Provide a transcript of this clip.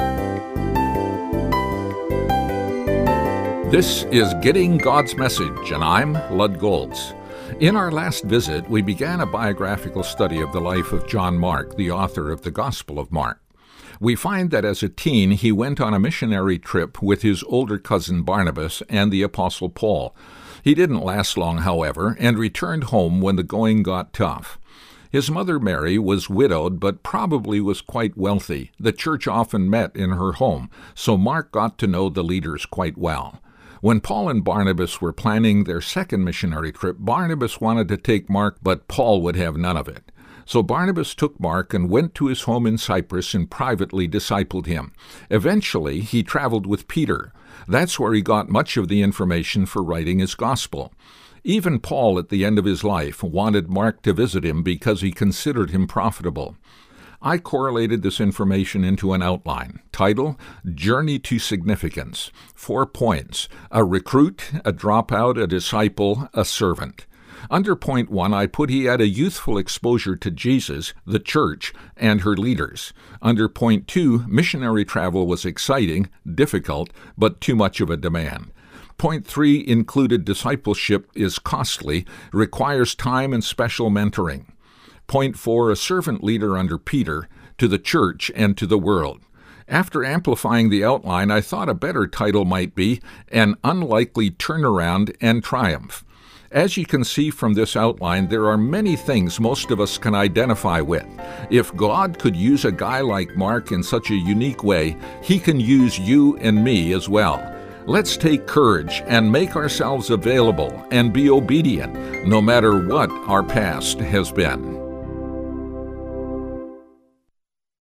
This is Getting God's Message, and I'm Lud Golds. In our last visit, we began a biographical study of the life of John Mark, the author of the Gospel of Mark. We find that as a teen, he went on a missionary trip with his older cousin Barnabas and the Apostle Paul. He didn't last long, however, and returned home when the going got tough. His mother, Mary, was widowed, but probably was quite wealthy. The church often met in her home, so Mark got to know the leaders quite well. When Paul and Barnabas were planning their second missionary trip, Barnabas wanted to take Mark, but Paul would have none of it. So Barnabas took Mark and went to his home in Cyprus and privately discipled him. Eventually, he traveled with Peter. That's where he got much of the information for writing his gospel. Even Paul, at the end of his life, wanted Mark to visit him because he considered him profitable. I correlated this information into an outline. Title, Journey to Significance. 4 points. A recruit, a dropout, a disciple, a servant. Under point 1, I put he had a youthful exposure to Jesus, the church, and her leaders. Under point 2, missionary travel was exciting, difficult, but too much of a demand. Point 3 included discipleship is costly, requires time and special mentoring. Point 4, a servant leader under Peter, to the church and to the world. After amplifying the outline, I thought a better title might be An Unlikely Turnaround and Triumph. As you can see from this outline, there are many things most of us can identify with. If God could use a guy like Mark in such a unique way, he can use you and me as well. Let's take courage and make ourselves available and be obedient, no matter what our past has been.